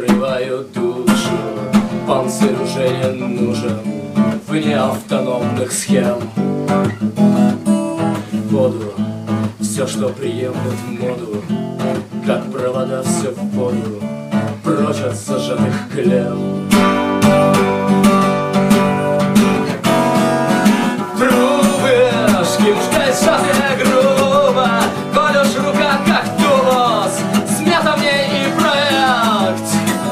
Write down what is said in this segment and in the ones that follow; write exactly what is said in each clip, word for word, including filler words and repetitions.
согревают душу. Панцирь уже не нужен вне автономных схем. Воду, все, что приемлет в моду, как провода, все в воду, прочь от зажатых клем. Трубы, шкимушка сжатая грубо, колешь рука как тулос, смята в ней и проект.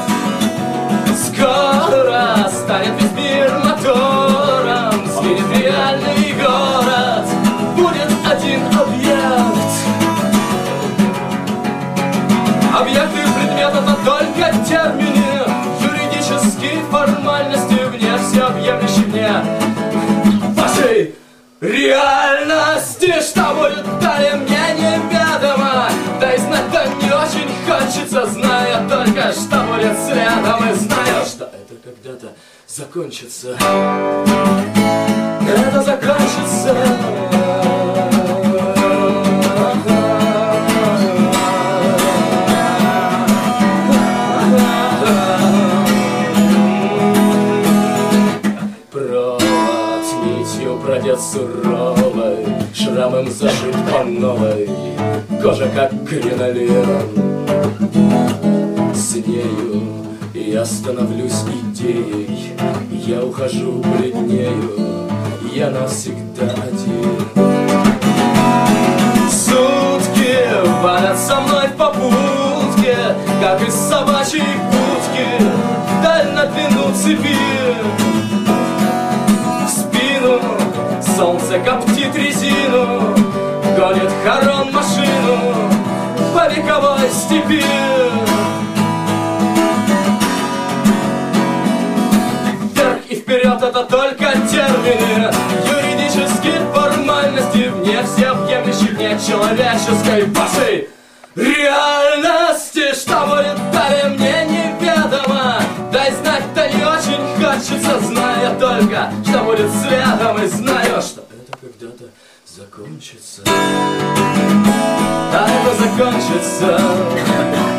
Скоро станет весь мир мотором, сгинет реальный город, будет один объект. Объекты предмета — это только термины, юридические формальности вне всеобъемлющей вне вашей реальности. Что будет далее, мне неведомо, да и знать-то не очень хочется, зная только, что будет следом, и знаю, что это когда-то закончится. Это закончится. Продет суровой, шрамом зашит по новой, кожа как кринолин. С нею я становлюсь идеей, я ухожу, бледнею, я навсегда один. Сутки валят со мной в попутке, как из собачьей будки, вдаль на длину цепи. Солнце коптит резину, гонит хорон машину по вековой степи. Вверх и вперед — это только термины, юридические формальности вне всеобъемлющей, вне человеческой вашей реальности. Что будет далее, мне неведомо, дай знать-то не очень хочется, зная только, что будет следом, и знаю, что это когда-то закончится. А это закончится.